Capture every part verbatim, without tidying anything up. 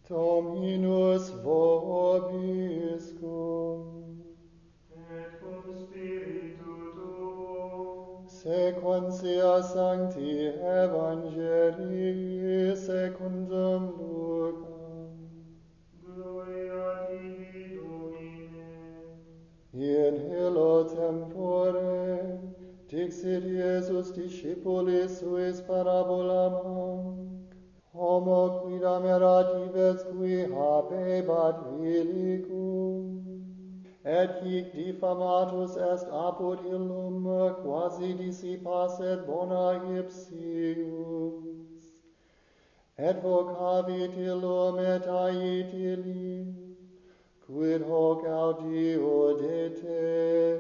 Dominus vobiscum. Et cum spiritu tuo. Sequentia Sancti Evangelii secundum Lucam. Gloria tibi, Domine. In illo tempore dixit Iesus discipulis suis parabolam hanc. Homo quidam erat dives qui habebat vilicum, et hic diffamatus est apud illum quasi dissipasset bona ipsius. Et vocavit illum et ait illi, quid hoc audio de te,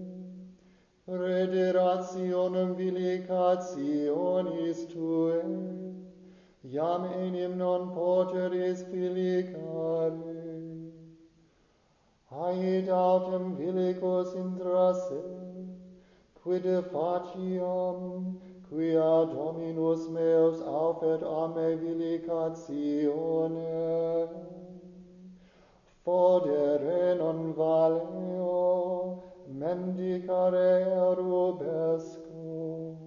redirationem vilicationis tuae, iam enim non poteris vilicare. Ait autem vilicus intra se, quid faciam, quia Dominus meus aufet a me vilicatione. Fodere non valeo, mendicare erubesco.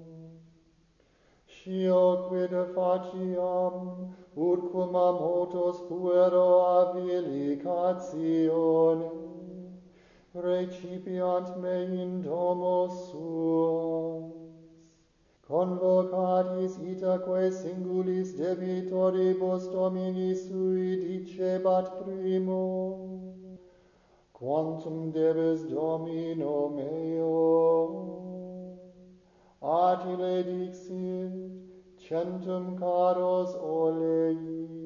Scio quid faciam, ut cum a motos puero a vilicatione, recipiant me in domo suos. Convocatis itaque singulis debitoribus Domini sui dicebat primo, quantum debes Domino meo? At ille dixit, centum caros olei.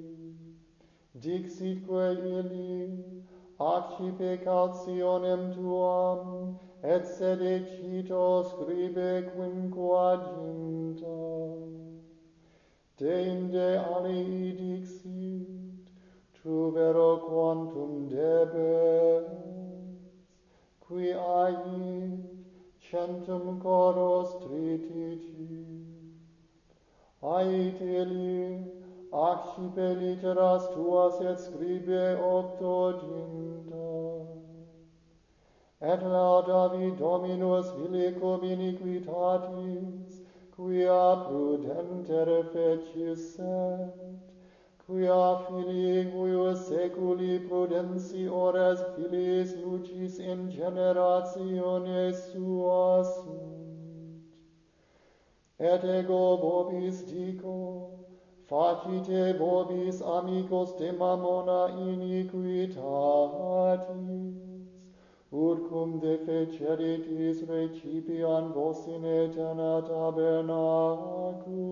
Dixitque illi, accipe caltionem tuam, et sede cito scribe quinquaginta. Deinde alii dixit, tu vero quantum debes, qui ait centum coros tritici. Ait illi, accipe litteras tuas et scribe octoginta. Et laudavi Dominus vilicum iniquitatis, quia prudentere fecisset, quia filii huius seculi prudentiores filiis lucis in generatione sua sunt. Et ego vobis dico, facite vobis amicos de mammona iniquitatis, ut cum defeceritis recipiam vos in aeterna tabernaculo.